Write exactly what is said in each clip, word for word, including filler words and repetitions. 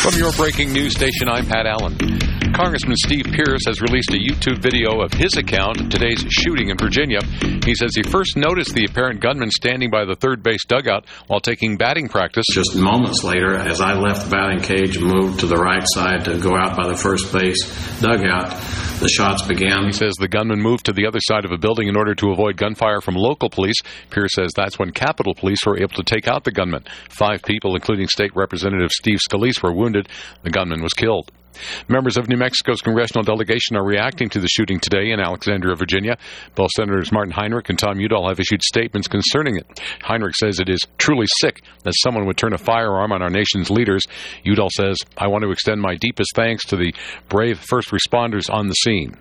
From your breaking news station, I'm Pat Allen. Congressman Steve Pearce has released a YouTube video of his account of today's shooting in Virginia. He says he first noticed the apparent gunman standing by the third base dugout while taking batting practice. Just moments later, as I left the batting cage and moved to the right side to go out by the first base dugout, the shots began. He says the gunman moved to the other side of a building in order to avoid gunfire from local police. Pearce says that's when Capitol Police were able to take out the gunman. Five people, including State Representative Steve Scalise, were wounded. The gunman was killed. Members of New Mexico's congressional delegation are reacting to the shooting today in Alexandria, Virginia. Both Senators Martin Heinrich and Tom Udall have issued statements concerning it. Heinrich says it is truly sick that someone would turn a firearm on our nation's leaders. Udall says, I want to extend my deepest thanks to the brave first responders on the scene.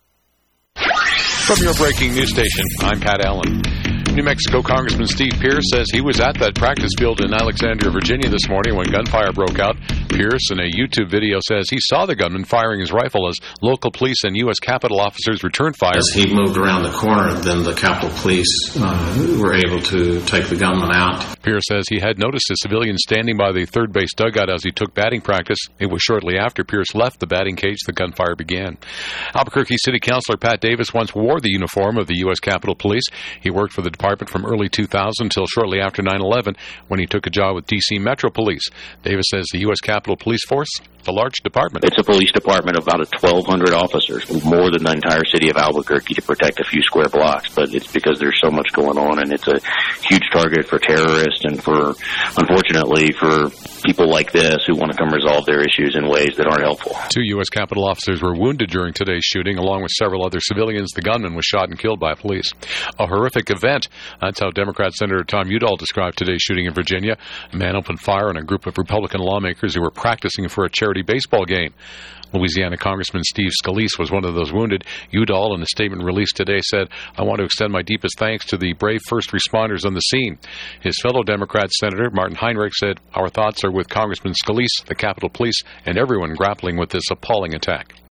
From your breaking news station, I'm Pat Allen. New Mexico Congressman Steve Pearce says he was at that practice field in Alexandria, Virginia this morning when gunfire broke out. Pearce, in a YouTube video, says he saw the gunman firing his rifle as local police and U S Capitol officers returned fire. As he moved around the corner, then the Capitol Police uh, were able to take the gunman out. Pearce says he had noticed a civilian standing by the third base dugout as he took batting practice. It was shortly after Pearce left the batting cage the gunfire began. Albuquerque City Councilor Pat Davis once wore the uniform of the U S Capitol Police. He worked for the department from early two thousand until shortly after nine eleven when he took a job with D C Metro Police. Davis says the U S Capitol Police Force is a large department. It's a police department of about twelve hundred officers, more than the entire city of Albuquerque to protect a few square blocks, but it's because there's so much going on, and it's a huge target for terrorists and for, unfortunately, for people like this who want to come resolve their issues in ways that aren't helpful. Two U S Capitol officers were wounded during today's shooting, along with several other civilians. The gunman was shot and killed by police. A horrific event. That's how Democrat Senator Tom Udall described today's shooting in Virginia. A man opened fire on a group of Republican lawmakers who were practicing for a charity baseball game. Louisiana Congressman Steve Scalise was one of those wounded. Udall, in a statement released today, said, I want to extend my deepest thanks to the brave first responders on the scene. His fellow Democrat Senator Martin Heinrich said, our thoughts are with Congressman Scalise, the Capitol Police, and everyone grappling with this appalling attack.